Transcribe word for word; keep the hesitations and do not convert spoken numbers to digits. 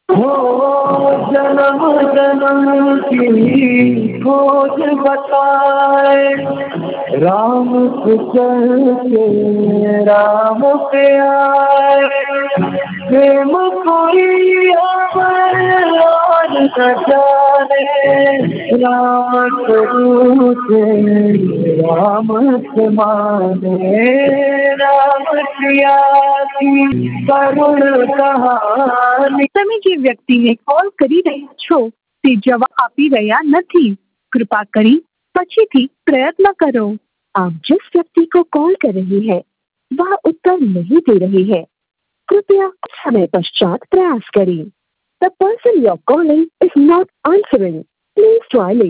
हो जन्म जन्म की खोज बताए, राम से चल के राम पे आए, प्रेम कोई अमर और न जाने, राम स्वरूप राम से माने, राम सिया की करुण कहानी। તમે જે વ્યક્તિને કોલ કરી રહ્યા છો તે જવાબ આપી રહ્યા નથી, कृपा કરી પછીથી પ્રયત્ન કરો। आप जिस व्यक्ति को कॉल कर रही है वह उत्तर नहीं दे रही है, कृपया कुछ समय पश्चात प्रयास करें। The person you are calling is not answering. Please try later.